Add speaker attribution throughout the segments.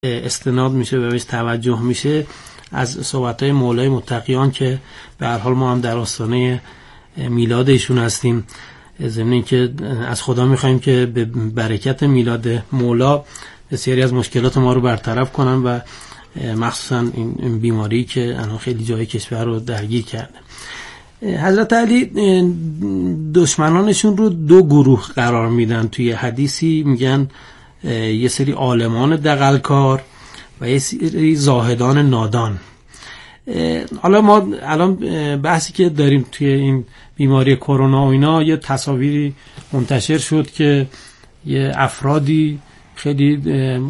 Speaker 1: استناد میشه و بهش توجه میشه از صحبت‌های مولای متقیان که به هر حال ما هم در آستانه میلاد ایشون هستیم. ضمن اینکه از خدا میخوایم که به برکت میلاد مولا بسیاری از مشکلات ما رو برطرف کنن و مخصوصا این بیماری که الان خیلی جای کشور رو درگیر کرده. حضرت علی دشمنانشون رو دو گروه قرار میدن. توی حدیثی میگن یه سری عالمان دغلکار و یه سری زاهدان نادان. حالا ما الان بحثی که داریم توی این بیماری کرونا و اینا، یه تصاویری منتشر شد که یه افرادی خیلی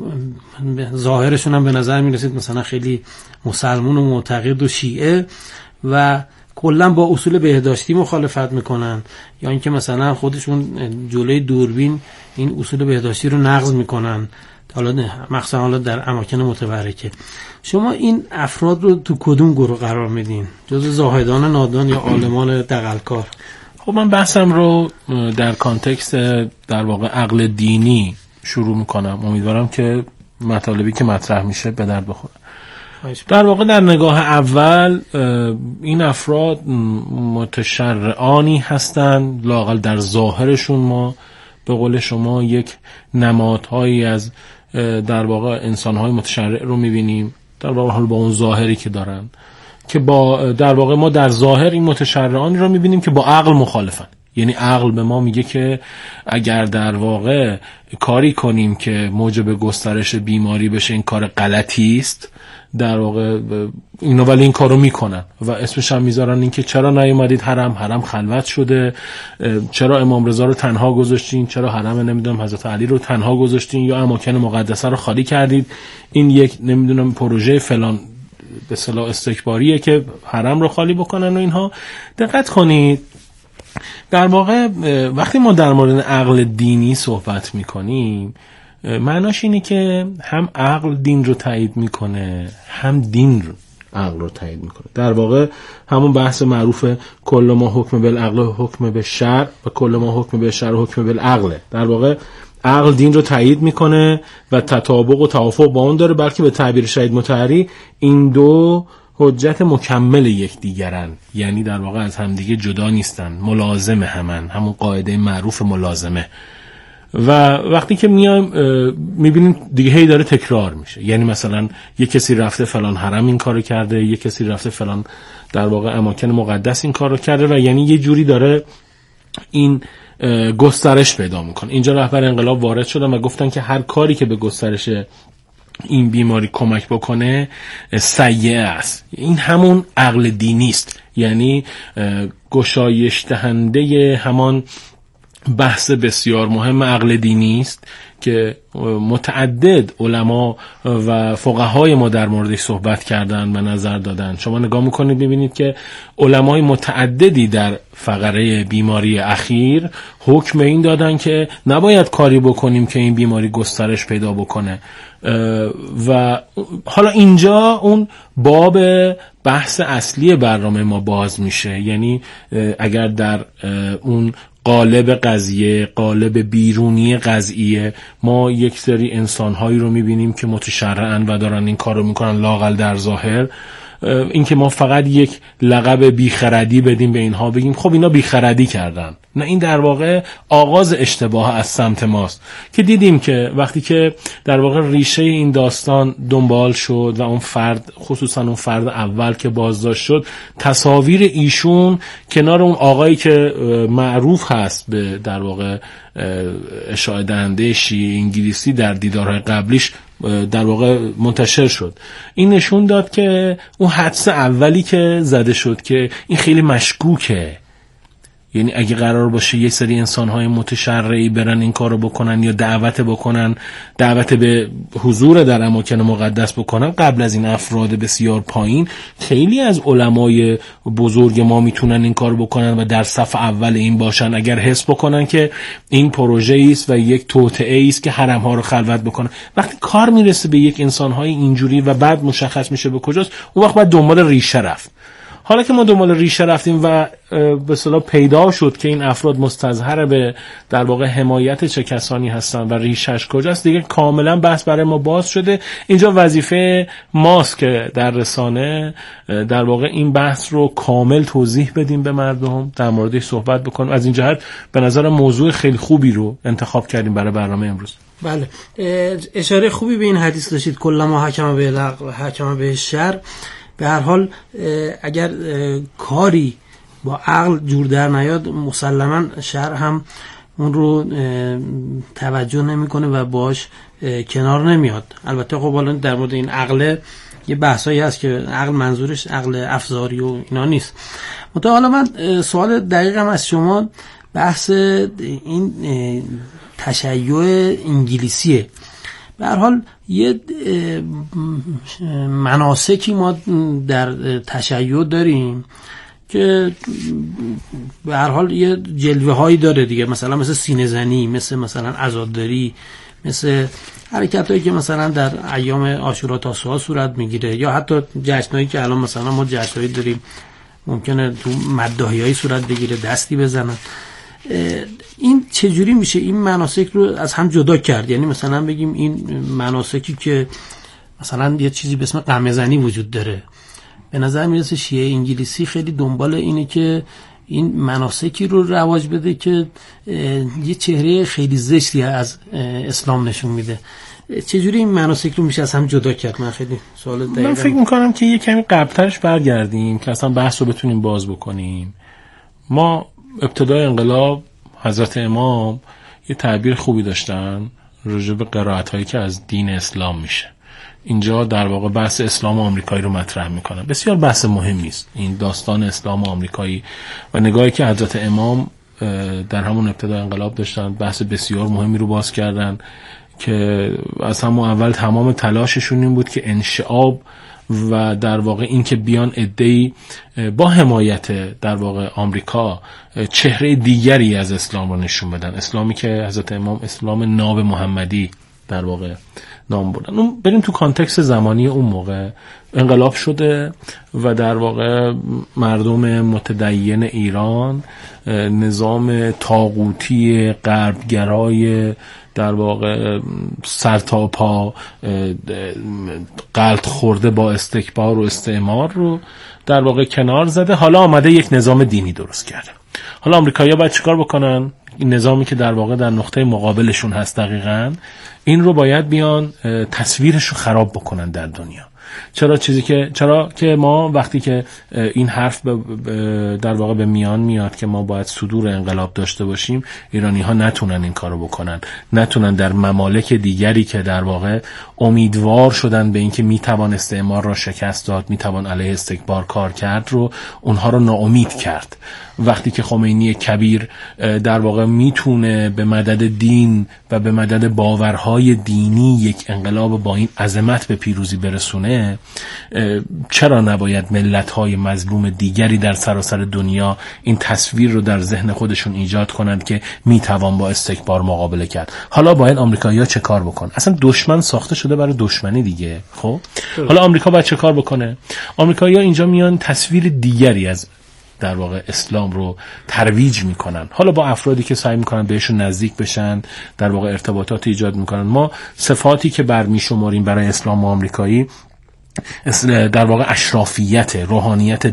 Speaker 1: ظاهرشون هم به نظر میرسید مثلا خیلی مسلمون و معتقد و شیعه و کلا با اصول بهداشتی مخالفت میکنن، یا اینکه مثلا خودشون جلوی دوربین این اصول بهداشتی رو نقض میکنن، حالا مخصوصا حالا در اماکن متبرکه. شما این افراد رو تو کدوم گروه قرار میدین؟ جز زاهدان نادان یا عالمان دغلکار؟
Speaker 2: خب من بحثم رو در کانتکست در واقع عقل دینی شروع میکنم. امیدوارم که مطالبی که مطرح میشه به درد بخوره. در واقع در نگاه اول این افراد متشرعانی هستند، لااقل در ظاهرشون ما به قول شما یک نمادهایی از در واقع انسانهای متشرع رو میبینیم، در واقع حال با اون ظاهری که دارن، که با در واقع ما در ظاهر این متشرعانی رو میبینیم که با عقل مخالفن. یعنی عقل به ما میگه که اگر در واقع کاری کنیم که موجب گسترش بیماری بشه این کار غلطی است، در واقع اینا ولی این کارو میکنن و اسمش هم میذارن این که چرا نیومدید حرم خلوت شده، چرا امام رضا رو تنها گذاشتین، چرا حرم نمیدونم حضرت علی رو تنها گذاشتین یا اماکن مقدسه رو خالی کردید. این یک نمیدونم پروژه فلان به اصطلاح استکباریه که حرم رو خالی بکنن و اینها. دقت کنید در واقع وقتی ما در مورد عقل دینی صحبت میکنیم معناش اینه که هم عقل دین رو تایید میکنه هم دین رو عقل رو تایید میکنه. در واقع همون بحث معروف کل ما حکم بالعقل حکم بالشرع و کل ما حکم بالشرع حکم بالعقل. در واقع عقل دین رو تایید میکنه و تطابق و توافق با اون داره، بلکه به تعبیر شهید مطهری این دو حجت مکمل یکدیگرن، یعنی در واقع از همدیگه جدا نیستن، ملازم همن، همون قاعده معروف ملازمه. و وقتی که میایم میبینیم دیگه هی داره تکرار میشه، یعنی مثلا یک کسی رفته فلان حرم این کارو کرده، یک کسی رفته فلان در واقع اماکن مقدس این کارو کرده و یعنی یه جوری داره این گسترش پیدا میکنه. اینجا رهبر انقلاب وارد شدن و گفتن که هر کاری که به گسترش این بیماری کمک بکنه سیئه است. این همون عقل دینی است، یعنی گشایش دهنده همان بحث بسیار مهم عقل دینی است که متعدد علما و فقهای ما در موردش صحبت کردن و نظر دادن. شما نگاه میکنید ببینید که علمای متعددی در فقره بیماری اخیر حکم این دادن که نباید کاری بکنیم که این بیماری گسترش پیدا بکنه. و حالا اینجا اون باب بحث اصلی برنامه ما باز میشه، یعنی اگر در اون قالب قضیه، قالب بیرونی قضیه، ما یک سری انسان‌هایی رو می‌بینیم که متشرعن و دارن این کار رو می‌کنن لااقل در ظاهر، این که ما فقط یک لقب بیخردی بدیم به اینها، بگیم خب اینا بیخردی کردن، نه، این در واقع آغاز اشتباه از سمت ماست که دیدیم که وقتی که در واقع ریشه این داستان دنبال شد و اون فرد، خصوصا اون فرد اول که بازداشت شد، تصاویر ایشون کنار اون آقایی که معروف هست به در واقع اشاعه دهنده شیعه انگلیسی در دیدارهای قبلیش در واقع منتشر شد. این نشون داد که اون حدس اولی که زده شد که این خیلی مشکوکه، یعنی اگه قرار باشه یه سری انسان‌های متشرعی برن این کارو بکنن یا دعوت به حضور در اماکن مقدس بکنن قبل از این افراد بسیار پایین، خیلی از علمای بزرگ ما میتونن این کارو بکنن و در صف اول این باشن اگر حس بکنن که این پروژه است و یک توطئه است که حرم‌ها رو خلوت بکنن. وقتی کار میرسه به یک انسان‌های اینجوری و بعد مشخص میشه به کجاست، اون وقت باید دنبال ریشه رفت. حالا که ما دنبال ریشه رفتیم و به اصطلاح پیدا شد که این افراد مستظهر به در واقع حمایت چه کسانی هستن و ریشش کجاست، دیگه کاملا بحث برای ما باز شده. اینجا وظیفه ماست که در رسانه در واقع این بحث رو کامل توضیح بدیم به مردم، در موردش صحبت بکنیم. از این جهت به نظر موضوع خیلی خوبی رو انتخاب کردیم برای برنامه امروز.
Speaker 1: بله، اشاره خوبی به این حدیث داشتید، کلما حکم به العقل حکم به شر. به هر حال اگر کاری با عقل جور در نیاد، مسلما شر هم اون رو توجه نمیکنه و باش کنار نمیاد. البته خب حالا در مورد این عقل یه بحثایی هست که عقل منظورش عقل افزاری و اینا نیست. منتها حالا من سوال دقیقم از شما بحث این تشیع انگلیسیه. به هر حال یه مناسکی ما در تشیع داریم که به هر حال یه جلوه هایی داره دیگه، مثلا مثل سینه زنی، مثلا عزاداری، مثل حرکت هایی که مثلا در ایام عاشورا تاسوعا صورت میگیره، یا حتی جشنایی که الان مثلا ما جشنایی داریم ممکنه تو مداحی هایی صورت بگیره، دستی بزنن. این چجوری میشه این مناسک رو از هم جدا کرد؟ یعنی مثلا بگیم این مناسکی که مثلا یه چیزی به اسم قمه زنی وجود داره، به نظر میرسه شیعه انگلیسی خیلی دنبال اینه که این مناسکی رو رواج بده که یه چهره خیلی زشتی از اسلام نشون میده. چجوری این مناسک رو میشه از هم جدا کرد؟ من خیلی سوال دقیقاً
Speaker 2: من فکر میکنم که یه کمی قبلترش برگردیم که اصلا بحث رو بتونیم باز بکنیم. ما ابتدای انقلاب حضرت امام یه تعبیر خوبی داشتن راجع به قرائت‌هایی که از دین اسلام میشه. اینجا در واقع بحث اسلام آمریکایی رو مطرح میکنن. بسیار بحث مهمی است این داستان اسلام آمریکایی و نگاهی که حضرت امام در همون ابتدای انقلاب داشتن. بحث بسیار مهمی رو باز کردن که از همون اول تمام تلاششون این بود که انشعاب و در واقع این که بیان عده‌ای با حمایت در واقع آمریکا چهره دیگری از اسلام رو نشون بدن. اسلامی که حضرت امام اسلام ناب محمدی در واقع نام بردن. اون بریم تو کانتکست زمانی اون موقع انقلاب شده و در واقع مردم متدین ایران نظام طاغوتی غربگرای در واقع سر تا پا غلط خورده با استکبار و استعمار رو در واقع کنار زده. حالا آمده یک نظام دینی درست کرده. حالا آمریکایی‌ها باید چیکار بکنن؟ این نظامی که در واقع در نقطه مقابلشون هست دقیقاً این رو باید بیان تصویرش رو خراب بکنن در دنیا. چرا که ما وقتی که این حرف در واقع به میان میاد که ما باید صدور انقلاب داشته باشیم، ایرانی ها نتونن این کارو بکنن، نتونن در ممالک دیگری که در واقع امیدوار شدن به اینکه میتوان استعمار را شکست داد، میتوان علیه استکبار کار کرد رو اونها رو ناامید کرد. وقتی که خمینی کبیر در واقع میتونه به مدد دین و به مدد باورهای دینی یک انقلاب با این عظمت به پیروزی برسونه، چرا نباید ملت‌های مظلوم دیگری در سراسر دنیا این تصویر رو در ذهن خودشون ایجاد کنند که میتوان با استکبار مقابله کرد؟ حالا باید آمریکایی‌ها چه کار بکنن؟ اصلا دشمن ساخته شده برای دشمنی دیگه. خب حالا آمریکا باید چه کار بکنه؟ آمریکایی‌ها اینجا میان تصویر دیگری از در واقع اسلام رو ترویج میکنن، حالا با افرادی که سعی میکنن بهشون نزدیک بشن، در واقع ارتباطات ایجاد میکنن. ما صفاتی که برمیشماریم برای اسلام آمریکایی در واقع اشرافیت، روحانیت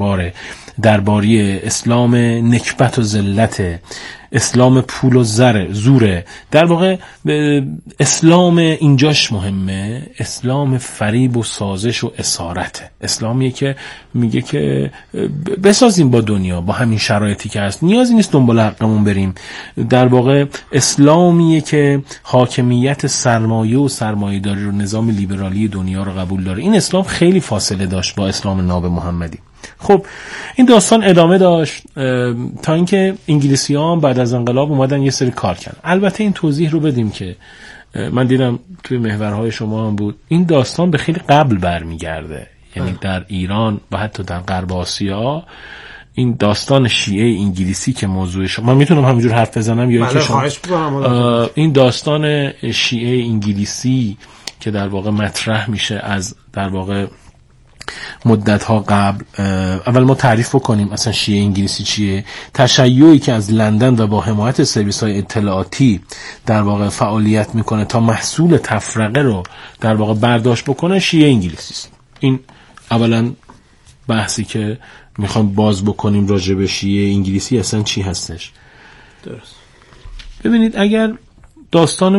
Speaker 2: درباری اسلام نکبت و ذلت، اسلام پول و زوره. در واقع اسلام اینجاش مهمه، اسلام فریب و سازش و اسارته. اسلامیه که میگه که بسازیم با دنیا با همین شرایطی که هست، نیازی نیست دنبال حقمون بریم. در واقع اسلامیه که حاکمیت سرمایه و سرمایه‌داری رو، نظام لیبرالی دنیا رو قبول داره. این اسلام خیلی فاصله داشت با اسلام ناب محمدی. خب این داستان ادامه داشت تا اینکه انگلیسی‌ها بعد از انقلاب اومدن یه سری کار کردن. البته این توضیح رو بدیم که من دیدم توی محورهای شما هم بود، این داستان به خیلی قبل برمیگرده. یعنی در ایران و حتی در غرب آسیا این داستان شیعه انگلیسی که موضوع شما، من میتونم همینجور حرف بزنم یا اینکه شما این داستان شیعه انگلیسی که در واقع مطرح میشه از در واقع مدت‌ها قبل. اول ما تعریف بکنیم اصلا شیعه انگلیسی چیه. تشیعی که از لندن و با حمایت سرویس‌های اطلاعاتی در واقع فعالیت میکنه تا محصول تفرقه رو در واقع برداشت بکنه شیعه انگلیسی است. این اولا بحثی که میخوام باز بکنیم راجع به شیعه انگلیسی اصلا چی هستش.
Speaker 1: درست.
Speaker 2: ببینید اگر داستان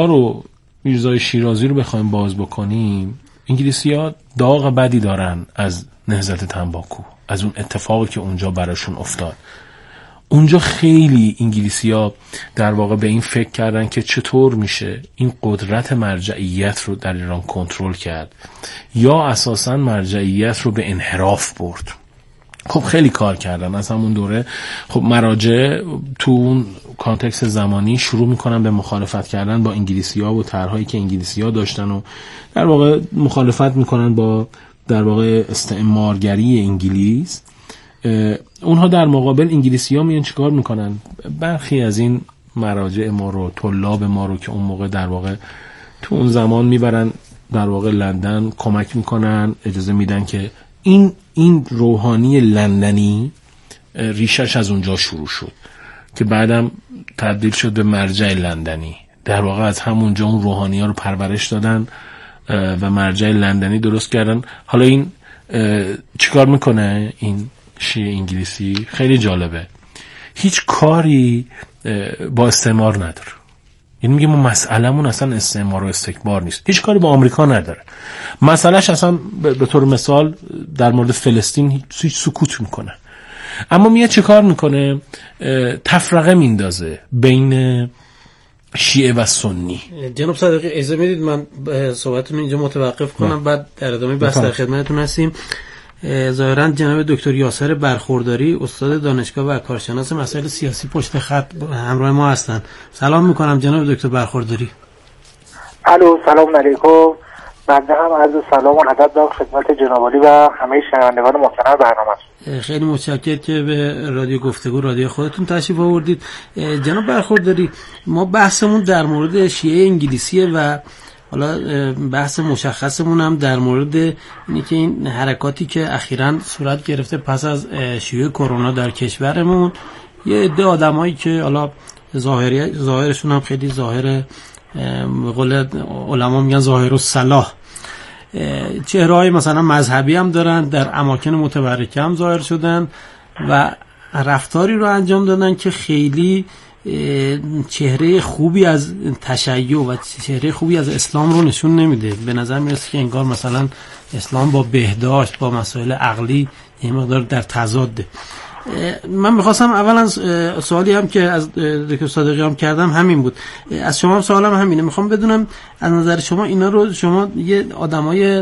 Speaker 2: میرزای شیرازی رو بخوایم باز بکنیم، انگلیسی‌ها داغ بدی دارن از نهضت تنباکو، از اون اتفاقی که اونجا براشون افتاد. اونجا خیلی انگلیسی‌ها در واقع به این فکر کردن که چطور میشه این قدرت مرجعیت رو در ایران کنترل کرد یا اساساً مرجعیت رو به انحراف برد. خب خیلی کار کردن از همون دوره. خب مراجع تو اون کانتکست زمانی شروع میکنن به مخالفت کردن با انگلیسی‌ها و طرحهایی که انگلیسی‌ها داشتن و در واقع مخالفت میکنن با در واقع استعمارگری انگلیس. اونها در مقابل انگلیسی‌ها میان چیکار میکنن؟ برخی از این مراجع ما رو، طلاب ما رو که اون موقع در واقع تو اون زمان میبرن در واقع لندن، کمک میکنن، اجازه میدن که این روحانی لندنی ریشش از اونجا شروع شد که بعدم تبدیل شد به مرجع لندنی. در واقع از همونجا اون روحانی ها رو پرورش دادن و مرجع لندنی درست کردن. حالا این چیکار میکنه این شیعه انگلیسی؟ خیلی جالبه. هیچ کاری با استعمار نداره. یعنی میگه ما مسئله‌مون اصلا استعمار و استکبار نیست. هیچ کاری با آمریکا نداره. مسئلهش اصلا به طور مثال در مورد فلسطین هیچ سکوت میکنه. اما میاد چه کار میکنه؟ تفرقه میندازه بین شیعه و سنی.
Speaker 1: جناب صادقی اجازه میدید من صحبتتون اینجا متوقف کنم، بعد در ادامه بحث در خدمتتون هستیم. ظاهرا جناب دکتر یاسر برخورداری استاد دانشگاه و کارشناس مسائل سیاسی پشت خط همراه ما هستند. سلام میکنم جناب دکتر برخورداری.
Speaker 3: الو، سلام علیکم. بنده هم عرض سلام و ادب دارم خدمت جناب عالی و همه شنوندگان محترم برنامه‌تون.
Speaker 1: خیلی متشکرم که به رادیو گفتگو رادیو خودتون تشریف آوردید. جناب برخورداری، ما بحثمون در مورد شیعه انگلیسیه و حالا بحث مشخصمون هم در مورد اینه که این حرکاتی که اخیراً صورت گرفته پس از شیوع کرونا در کشورمون، یه عده آدمایی که حالا ظاهرشون هم خیلی ظاهر به قول علما میگن ظاهر الصلاح، چهره‌های مثلا مذهبی هم دارن، در اماکن متبرکه هم ظاهر شدن و رفتاری رو انجام دادن که خیلی چهره خوبی از تشیع و چهره خوبی از اسلام رو نشون نمیده. به نظر میرسه که انگار مثلا اسلام با بهداشت، با مسائل عقلی یه مقدار در تضاده. من میخواستم اولا سوالی هم که از دکتر صادقی هم کردم همین بود، از شما هم سوالم همینه. میخوام بدونم از نظر شما اینا رو شما یه آدمای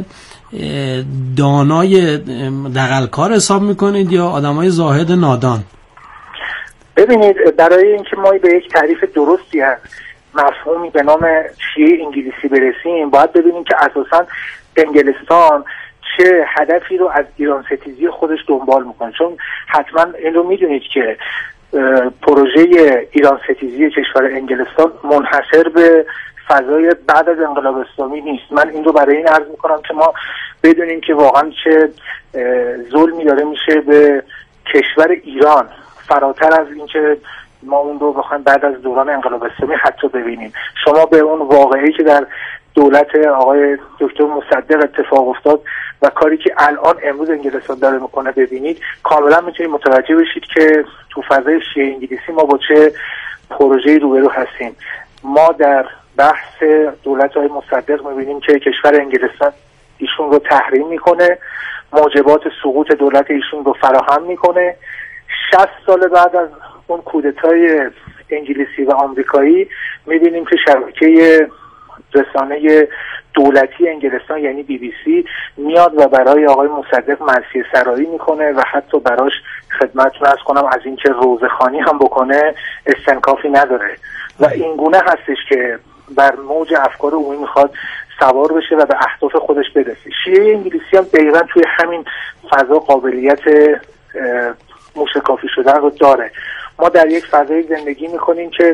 Speaker 1: دانای دغل‌کار حساب میکنید یا آدمای زاهد نادان؟
Speaker 3: ببینید، برای اینکه ما به یک تعریف درستی از مفهومی به نام شیعه انگلیسی برسیم، باید ببینیم که اساساً انگلستان چه هدفی رو از ایران ستیزی خودش دنبال میکنه. چون حتما این رو میدونید که پروژه ایران ستیزی کشور انگلستان منحصر به فضای بعد از انقلاب اسلامی نیست. من این رو برای این عرض میکنم که ما بدونیم که واقعا چه ظلمی داره میشه به کشور ایران، فراتر از این که ما اون رو بخوایم بعد از دوران انقلاب اسلامی حتی ببینیم. شما به اون واقعی که در دولت آقای دکتر مصدق اتفاق افتاد و کاری که الان امروز انگلستان داره میکنه ببینید، کاملا میتونید متوجه بشید که تو فضای شیعه انگلیسی ما با چه پروژه‌ای روبرو هستیم. ما در بحث دولت آقای مصدق میبینیم که کشور انگلستان ایشون رو تحریم میکنه، موجبات سقوط دولت ایشون رو فراهم میکنه. 60 سال بعد از اون کودتای انگلیسی و آمریکایی میبینیم که شبکه رسانه دولتی انگلستان یعنی BBC میاد و برای آقای مصدق مرثیه سرایی میکنه و حتی براش خدمتتون عرض کنم از اینکه روزخوانی هم بکنه استنکافی نداره و این گونه هستش که بر موج افکار عمومی میخواد سوار بشه و به اهداف خودش برسه. شیعه انگلیسی هم دقیقا توی همین فضا قابلیت موشکافی شدن رو داره. ما در یک فضای زندگی میکنیم که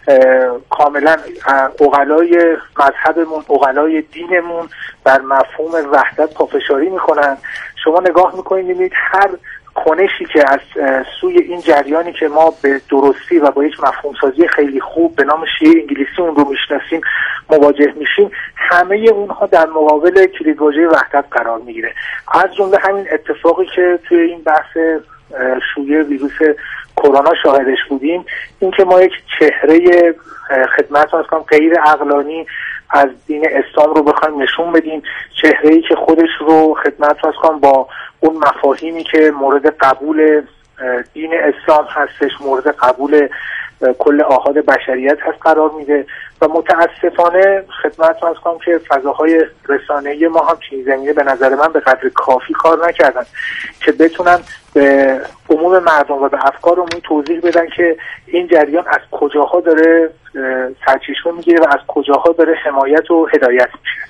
Speaker 3: کاملا عقلای مذهبمون، عقلای دینمون بر مفهوم وحدت پافشاری میکنن. شما نگاه میکنید میبینید هر کنشی که از سوی این جریانی که ما به درستی و با یک مفهوم سازی خیلی خوب به نام شیعه انگلیسی اون رو میشناسیم مواجه میشیم، همه اونها در مقابل کلیدواژه وحدت قرار میگیره. از جمله همین اتفاقی که توی این بحث شیوع ویروس کرونا شاهدش بودیم، اینکه ما یک چهره خدمتتون از کنم غیر عقلانی از دین اسلام رو بخوایم نشون بدیم، چهره‌ای که خودش رو خدمتتون از کنم با اون مفاهیمی که مورد قبول دین اسلام هستش، مورد قبول کل آحاد بشریت هست قرار میده و متاسفانه خدمتتون از کنم که فضاهای رسانه‌ای ما هم چنین زمینه به نظر من به قدر کافی کار نکردن که بتونن به عموم مردم و به افکار عمومی توضیح بدن که این جریان از کجاها داره سرچشمه میگیره و از کجاها داره حمایت و هدایت میشه.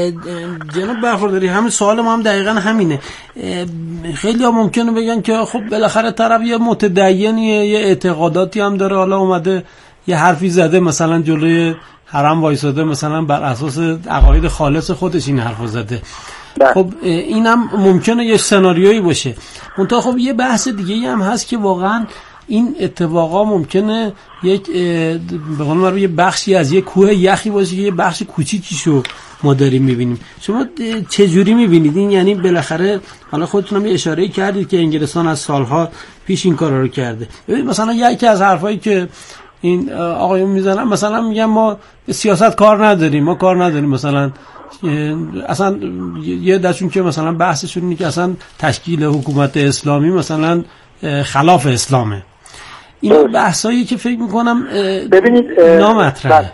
Speaker 1: جناب برخورداری، همین سوال ما هم دقیقا همینه. خیلی ها ممکنه بگن که خب بالاخره طرف یه متدینیه، یه اعتقاداتی هم داره، حالا اومده یه حرفی زده مثلا جلوی حرم وایساده، مثلا بر اساس عقاید خالص خودش این حرفو زده. خب اینم ممکنه یه سناریویی باشه. منتها خب یه بحث دیگه هم هست که واقعا این اتفاقا ممکنه یک به قول معروف یه بخشی از یه کوه یخی باشه که یه بخش کوچیکیشو ما داریم میبینیم. شما چه جوری میبینید این؟ یعنی بالاخره حالا خودتون هم اشاره کردید که انگلستان از سالها پیش این کارا رو کرده. ببین مثلا یکی از حرفایی که این آقایون میزنن، مثلا میگن ما سیاست کار نداریم، ما کار نداریم، مثلا اصلا یه دشون که مثلا بحثشون اینه که اصلا تشکیل حکومت اسلامی مثلا خلاف اسلامه. این بحثایی که فکر میکنم
Speaker 3: ببینید
Speaker 1: نامطرحه.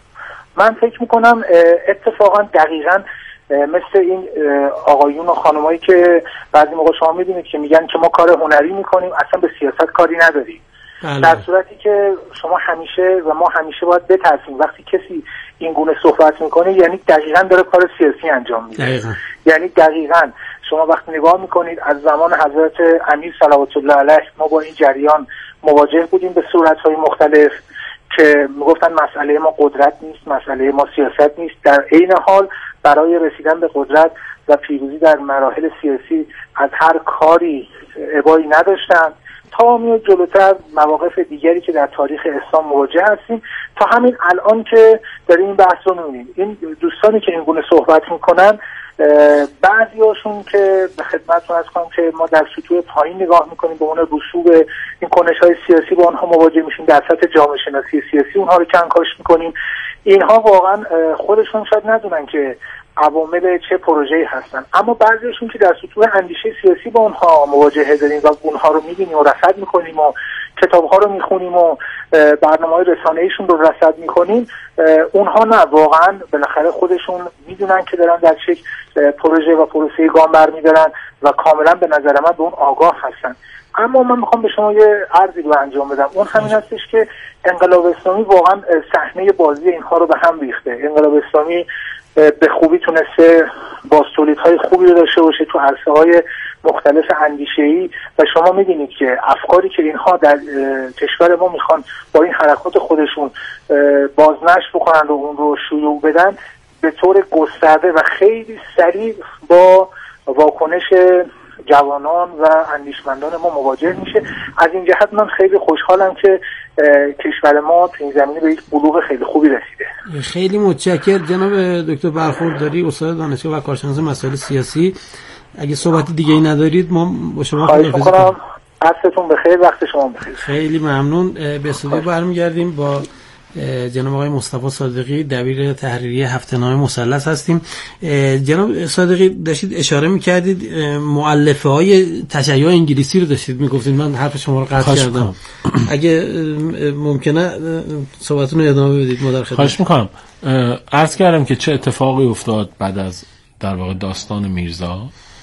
Speaker 3: من فکر میکنم اتفاقا دقیقاً مثل این آقایون و خانمایی که بعضی موقع شما میدونید که میگن که ما کار هنری میکنیم، اصلا به سیاست کاری نداریم. در صورتی که شما همیشه و ما همیشه باید بترسیم وقتی کسی این گونه صحبت میکنه، یعنی دقیقاً داره کار سیاسی انجام میده. یعنی دقیقاً شما وقتی نگاه میکنید از زمان حضرت امیر صلوات الله علیه ما با این جریان مواجه بودیم به صورتهای مختلف که میگفتن مسئله ما قدرت نیست، مسئله ما سیاست نیست. در عین حال برای رسیدن به قدرت و پیروزی در مراحل سیاسی از هر کاری ابایی نداشتن تا میاد جلوتر مواقف دیگری که در تاریخ اسلام مواجه هستیم تا همین الان که داریم این بحث رو می‌بینیم. این دوستانی که این گونه صحبت میکنن بعضی هاشون که به خدمتتون عرض کنم که ما در سطوح پایین نگاه میکنیم به اون رسوب این کنش‌های سیاسی با آنها مواجه میشیم، در سطح جامعه شناسی سیاسی اونها رو کنکاش میکنیم. اینها واقعا خودشون شاید ندونن که عوامل چه پروژه‌ای هستن، اما بعضیشون که در سطوح اندیشه سیاسی با اونها مواجهه داریم و اونها رو می‌بینیم و رصد می‌کنیم و کتاب‌ها رو می‌خونیم و برنامه‌های رسانه‌ایشون رو رصد می‌کنیم، اونها نه، واقعا بالاخره خودشون می‌دونن که دارن در چه پروژه و پروسه‌ای گام برمی‌دارن و کاملا به نظر من به اون آگاه هستن. اما من میخوام به شما یه عرضی رو انجام بدم، اون همین هستش که انقلاب اسلامی واقعا صحنه بازی اینها رو به هم ریخته. انقلاب اسلامی به خوبی تونسته بازتولیدهای خوبی رو داشته باشه تو عرصه‌های مختلف اندیشه‌ای و شما می‌بینید که افکاری که اینها در کشور ما میخوان با این حرکات خودشون بازنشر بکنن و اون رو شیوع بدن به طور گسترده و خیلی سریع با واکنش جوانان و اندیشمندان ما مواجه میشه. از این جهت من خیلی خوشحالم که کشور ما تو این زمینه به یک بلوغ خیلی خوبی رسیده.
Speaker 1: خیلی متشکرم جناب دکتر برخورداری، استاد دانشگاه و کارشناس مسائل سیاسی. اگه صحبت دیگه ای ندارید ما با شما
Speaker 3: خواهش می‌کنم. عصرتون بخیر، وقت شما بخیر.
Speaker 1: خیلی ممنون. به استودیو برمیگردیم با جناب آقای مصطفی صادقی، دبیر تحریریه هفته‌نامه مثلث هستیم. جناب صادقی داشتید اشاره می‌کردید مؤلفه‌های تشیع انگلیسی رو داشتید میگفتید، من حرف شما رو قطع کردم. اگه ممکنه صحبتتون رو ادامه بدید ما در خدمت.
Speaker 2: خواهش می‌کنم. عرض کردم که چه اتفاقی افتاد بعد از در واقع داستان میرزا،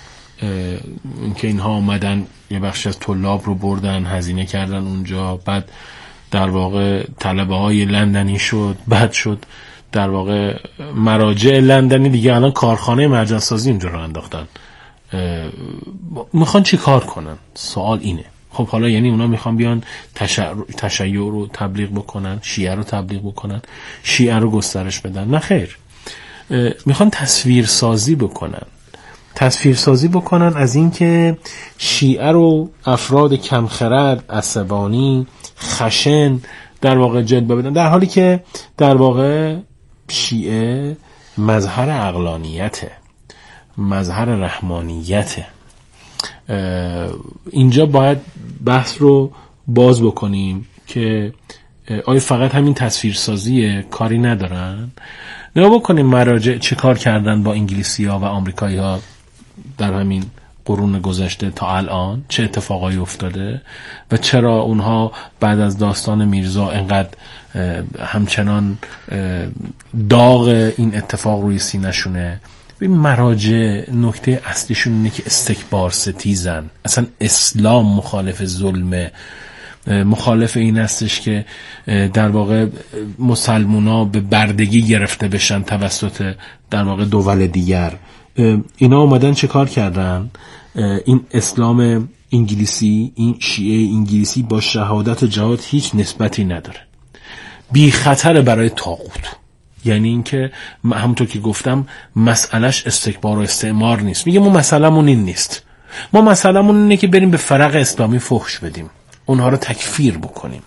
Speaker 2: اینکه اینها اومدن یه بخش از طلاب رو بردن، هزینه کردن اونجا، بعد در واقع طلبه های لندنی شد، بعد شد در واقع مراجع لندنی دیگه الان کارخانه مرجع سازی اونجا رو انداختن. میخوان چی کار کنن؟ سوال اینه. خب حالا یعنی اونا میخوان بیان تشیع رو تبلیغ بکنن، شیعه رو تبلیغ بکنن، شیعه رو گسترش بدن؟ نه خیر، میخوان تصویرسازی بکنن از این که شیعه رو افراد کمخرد، عصبانی، خشن در واقع جلوه بدن، در حالی که در واقع شیعه مظهر عقلانیته، مظهر رحمانیته. اینجا باید بحث رو باز بکنیم که آیا فقط همین تصویرسازی کاری ندارن؟ نگاه بکنیم مراجع چه کار کردن با انگلیسی‌ها و آمریکایی‌ها در همین قرون گذشته تا الان، چه اتفاقایی افتاده و چرا اونها بعد از داستان میرزا انقدر همچنان داغ این اتفاق روی سینه‌شونه. این مراجع نکته اصلیشون اینه که استکبار ستیزن، اصلا اسلام مخالف ظلمه، مخالف این هستش که در واقع مسلمونا به بردگی گرفته بشن توسط در واقع دول دیگر. اینا اومدن چه کار کردن؟ این اسلام انگلیسی، این شیعه انگلیسی با شهادت و جهاد هیچ نسبتی نداره، بی خطر برای طاغوت. یعنی اینکه همونطور که گفتم مسئلهش استکبار و استعمار نیست. میگه ما مسئله‌مون این نیست، ما مسئله‌مون اینه که بریم به فرق اسلامی فحش بدیم، اونها رو تکفیر بکنیم.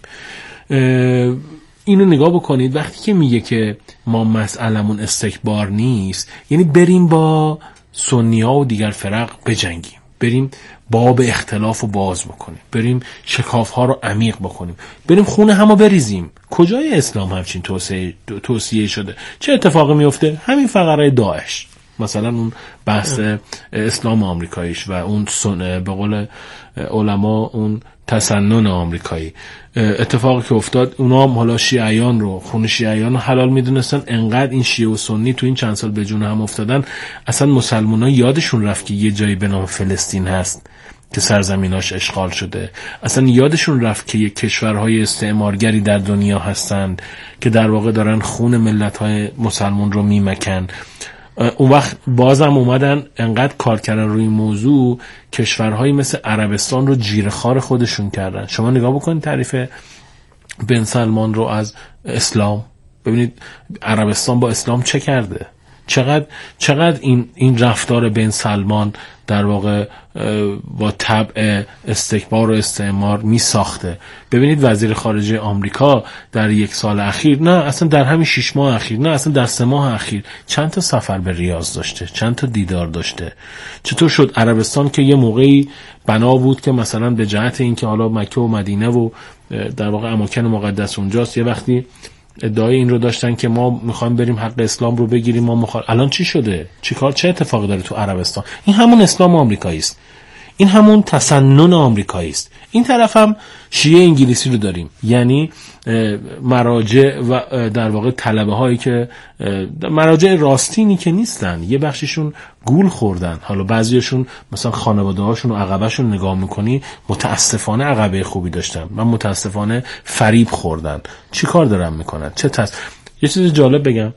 Speaker 2: اینو نگاه بکنید، وقتی که میگه که ما مسئله‌مون استکبار نیست، یعنی بریم با سنی‌ها و دیگر فرق بجنگیم، بریم باب اختلاف رو باز بکنیم، بریم شکاف‌ها رو عمیق بکنیم، بریم خونه همو بریزیم. کجای اسلام همچین توصیه شده؟ چه اتفاقی میفته؟ همین فقرای داعش، مثلا اون بحث اسلام آمریکاییش و اون به قول علما اون تسنن آمریکایی، اتفاقی که افتاد، اونا هم حالا شیعیان رو، خون شیعیان رو حلال میدونستن. انقدر این شیعه و سنی تو این چند سال به جون هم افتادن، اصلا مسلمان‌ها یادشون رفت که یه جایی به نام فلسطین هست که سرزمیناش اشغال شده، اصلا یادشون رفت که یک کشورهای استعمارگری در دنیا هستند که در واقع دارن خون ملت‌های مسلمان رو میمکن. اون وقت بازم اومدن انقدر کار کردن روی موضوع، کشورهایی مثل عربستان رو جیره‌خوار خودشون کردن. شما نگاه بکنید تعریف بن سلمان رو از اسلام، ببینید عربستان با اسلام چه کرده، چقدر این رفتار بن سلمان در واقع با طبع استکبار و استعمار می ساخته. ببینید وزیر خارجه آمریکا در 1 سال اخیر، نه اصلا در همین 6 ماه اخیر، نه اصلا در 3 ماه اخیر، چند تا سفر به ریاض داشته، چند تا دیدار داشته. چطور شد عربستان که یه موقعی بنا بود که مثلا به جهت این که حالا مکه و مدینه و در واقع اماکن مقدس اونجاست، یه وقتی ادعای این رو داشتن که ما میخوایم بریم حق اسلام رو بگیریم، الان چی شده؟ چه اتفاقی داره تو عربستان؟ این همون اسلام آمریکایی است، این همون تسنن آمریکایی است. این طرف هم شیعه انگلیسی رو داریم، یعنی مراجع و در واقع طلبه هایی که مراجع راستینی که نیستن، یه بخششون گول خوردن. حالا بعضیشون مثلا خانواده هاشون و عقبشون نگاه میکنی، متاسفانه عقبه خوبی داشتن و متاسفانه فریب خوردن. چی کار دارن میکنن؟ یه چیز جالب بگم،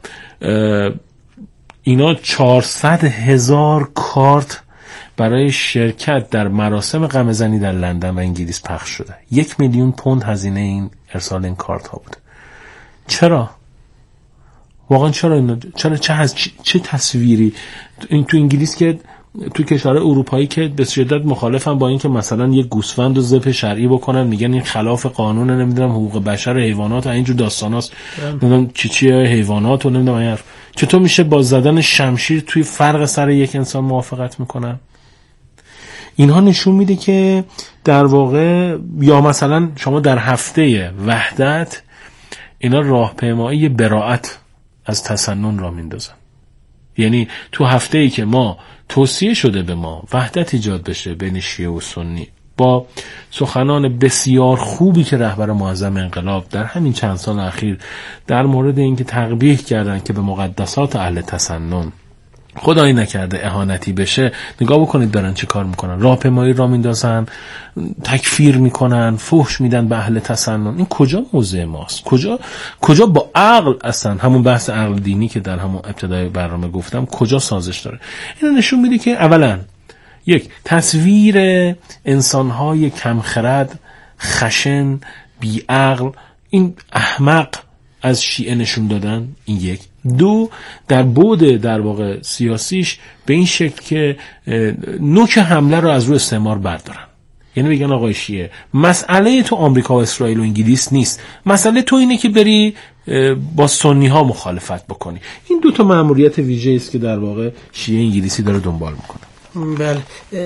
Speaker 2: اینا 400,000 کارت برای شرکت در مراسم قمه‌زنی در لندن و انگلیس پخش شده. 1 میلیون پوند هزینه این ارسال این کارت ها بود. چرا؟ واقعا چرا چه تصویری این تو انگلیس که تو کشورهای اروپایی که به شدت مخالفن با این که مثلا یک گوسفند رو ذبح شرعی بکنن، میگن این خلاف قانون، نمیدونم حقوق بشر، حیوانات و اینجور داستاناست، نمیدونم چیه حیوانات و نمیدونم این حرف. چطور میشه با زدن شمشیر توی فرق سر یک انسان موافقت میکنن؟ اینها نشون میده که در واقع، یا مثلا شما در هفته وحدت اینا راهپیمایی براءت از تسنن را میندازن. یعنی تو هفته‌ای که ما توصیه شده به ما وحدت ایجاد بشه بین شیعه و سنی، با سخنان بسیار خوبی که رهبر معظم انقلاب در همین چند سال اخیر در مورد اینکه تقبیح کردن که به مقدسات اهل تسنن خدایی نکرده اهانتی بشه، نگاه بکنید دارن چه کار میکنن. راهپیمایی را میندازن، تکفیر میکنن، فحش میدن به اهل تسنن. این کجا موضع ماست؟ کجا با عقل، اصلا همون بحث عقل دینی که در همون ابتدای برنامه گفتم، کجا سازش داره؟ اینو نشون میده که اولا یک تصویر انسان‌های کمخرد، خشن، بیعقل، این احمق از شیعه نشون دادن. این یک. دو، در بعد در واقع سیاسیش به این شکل که نوک حمله رو از روی استعمار بردارن. یعنی بگن آقای شیعه مسئله تو آمریکا و اسرائیل و انگلیس نیست، مسئله تو اینه که بری با سنی ها مخالفت بکنی. این دو تا مأموریت ویژه است که در واقع شیعه انگلیسی داره دنبال میکنه.
Speaker 1: بله،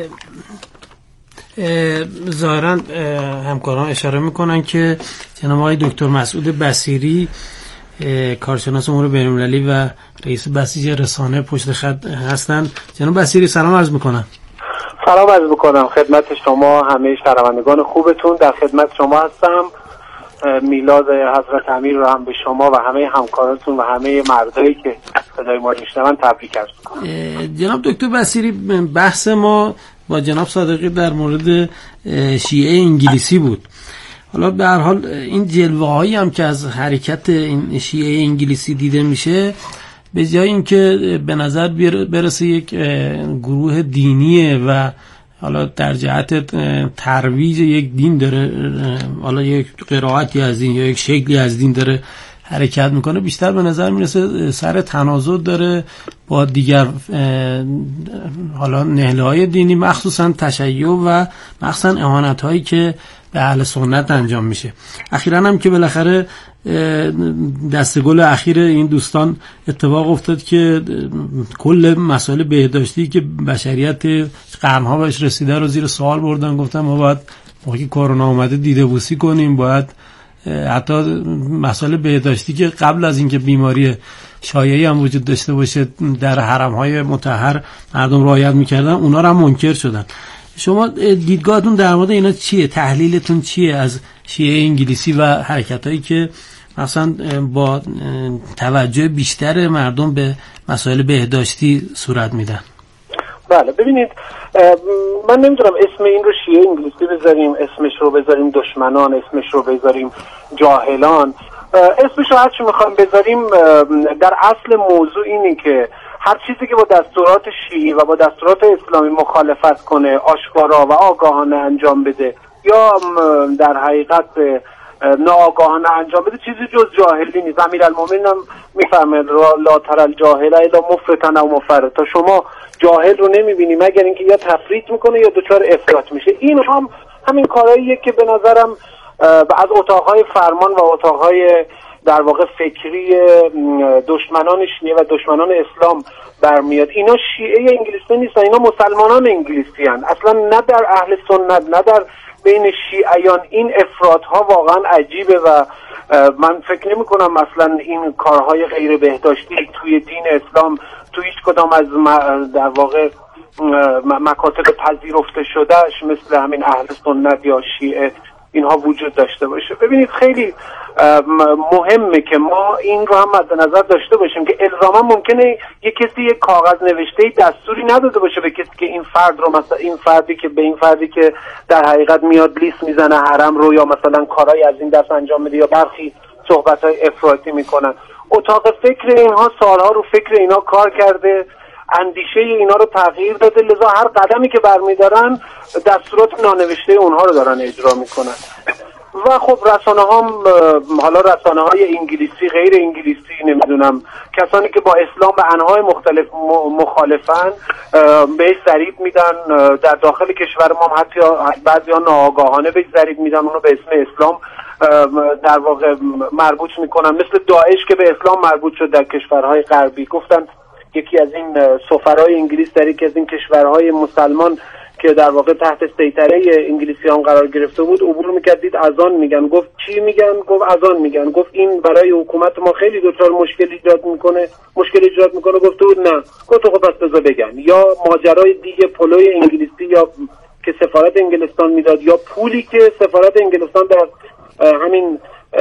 Speaker 1: ظاهرا همکاران اشاره میکنن که جناب آقای دکتر مسعود بصیری، کارشناس امور بین‌المللی و رئیس بسیج رسانه پشت خط هستند. جناب بصیری سلام عرض میکنم.
Speaker 4: سلام عرض میکنم خدمت شما، همه شنوندگان خوبتون. در خدمت شما هستم. میلاد حضرت امیر رو هم به شما و همه همکارانتون و همه مردایی که صدای ما رو میشنون تبریک عرض میکنم.
Speaker 1: جناب دکتر بصیری، بحث ما با جناب صادقی در مورد شیعه انگلیسی بود. حالا به هر حال این جلوه‌هایی هم که از حرکت این شیعه انگلیسی دیده میشه، به جای اینکه به نظر برسه یک گروه دینیه و حالا در جهت ترویج یک دین داره، حالا یک قرائتی از دین یا یک شکلی از دین داره حرکت میکنه، بیشتر به نظر میرسه سر تناقض داره با دیگر حالا نهله‌های دینی، مخصوصا تشیع و مخصوصا اهانت‌هایی که به اهل سنت انجام میشه. اخیراً هم که بالاخره دستگل اخیر این دوستان اتفاق افتاد که کل مسائل بهداشتی که بشریت قرنها بهش رسیده رو زیر سوال بردن، گفتن ما باید موقعی کرونا اومده دیده بوسی کنیم، باید حتی مسائل بهداشتی که قبل از اینکه بیماری شایعی هم وجود داشته باشه در حرم‌های مطهر مردم رعایت می‌کردن، اونا رو هم منکر شدن. شما دیدگاهتون در مورد اینا چیه؟ تحلیلتون چیه از شیعه انگلیسی و حرکتایی که مثلا با توجه بیشتر مردم به مسائل بهداشتی صورت میدن؟
Speaker 4: بله، ببینید، من نمیدونم اسم این رو شیعه انگلیسی بذاریم، اسمش رو بذاریم دشمنان، اسمش رو بذاریم جاهلان، اسمش رو هرچی میخوایم بذاریم. در اصل موضوع اینه که هر چیزی که با دستورات شیعی و با دستورات اسلامی مخالفت کنه، آشکارا و آگاهانه انجام بده یا در حقیقت ناآگاهانه انجام بده، چیزی جز جاهلی نیست. امیرالمومنین هم میفرماید لا تر الجاهل الا مفرطا او مفرطا، شما جاهل رو نمیبینی مگر اینکه یا تفریط میکنه یا دچار افراط میشه. این هم همین کارهاییه که به نظرم از اتاقهای فرمان و اتاقهای در واقع فکری دشمنان شیعه و دشمنان اسلام برمیاد. اینا شیعه انگلیسی نیستن، اینا مسلمانان انگلیسی هستند. اصلا نه در اهل سنت نه در بین شیعیان این افراط‌ها واقعا عجیبه و من فکر نمی کنم مثلا این کارهای غیر بهداشتی توی دین اسلام توی هیچ کدام از در واقع مکاتب پذیرفته شدهش مثل همین اهل سنت یا شیعه اینها وجود داشته باشه. ببینید خیلی مهمه که ما این رو هم مد نظر داشته باشیم که الزاما ممکنه یک کسی یک کاغذ نوشته دستوری نداده باشه به کسی که این فرد رو، مثلا این فردی که به این فردی که در حقیقت میاد لیست میزنه حرم رو یا مثلا کارهای از این دست انجام میده یا برخی صحبت‌های افراطی میکنن. اتاق فکر اینها سالها رو فکر اینا کار کرده، اندیشه اینا رو تغییر داده، لذا هر قدمی که برمیدارن دستورات نانوشته اونها رو دارن اجرا میکنن. و خب رسانه هم، حالا رسانه های انگلیسی غیر انگلیسی، نمیدونم کسانی که با اسلام به انواع مختلف مخالفن بهش ضریب میدن. در داخل کشور ما هم حتی بعضی ها ناآگاهانه بهش ضریب میدن، اونو به اسم اسلام در واقع مربوط میکنن، مثل داعش که به اسلام مربوط شد در کشورهای غربی. گفتن یکی از این سفرای انگلیس در یکی از این کشورهای مسلمان که در واقع تحت سیطره انگلیسیان قرار گرفته بود عبور میکردید اذان میگن. گفت چی میگن؟ گفت اذان میگن. گفت این برای حکومت ما خیلی دچار مشکل ایجاد میکنه. گفته بود نه. گفت خب پس بذار بگن. یا ماجرای دیگه پلوی انگلیسی یا که سفارت انگلستان میداد یا پولی که سفارت انگلستان در همین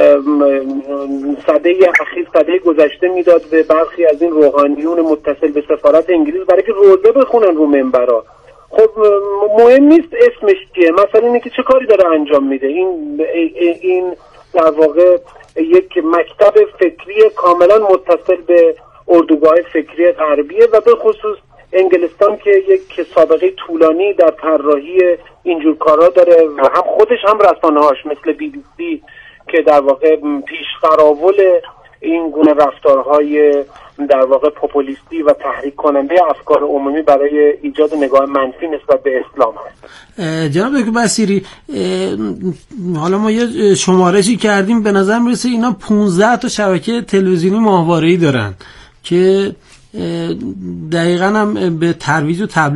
Speaker 4: سده گذشته میداد به برخی از این روحانیون متصل به سفارت انگلیس برای که روزه بخونن رو منبرا. خب مهم نیست اسمش چیه، مثلا اینه که چه کاری داره انجام میده. این در واقع یک مکتب فکری کاملا متصل به اردوگاه فکری غربیه و به خصوص انگلستان که یک سابقه طولانی در طراحی اینجور کارا داره و هم خودش هم رسانه‌هاش مثل BBC که در واقع پیش قراول این گونه رفتارهای در واقع پوپولیستی و تحریک کننده افکار عمومی برای ایجاد نگاه منفی نسبت به اسلام هست.
Speaker 1: جناب دکتر بصیری، حالا ما یه شمارشی کردیم، به نظر میرسه اینا 15 تا شبکه تلویزیونی ماهواره‌ای دارن که دقیقاً هم به ترویج و تبلیغ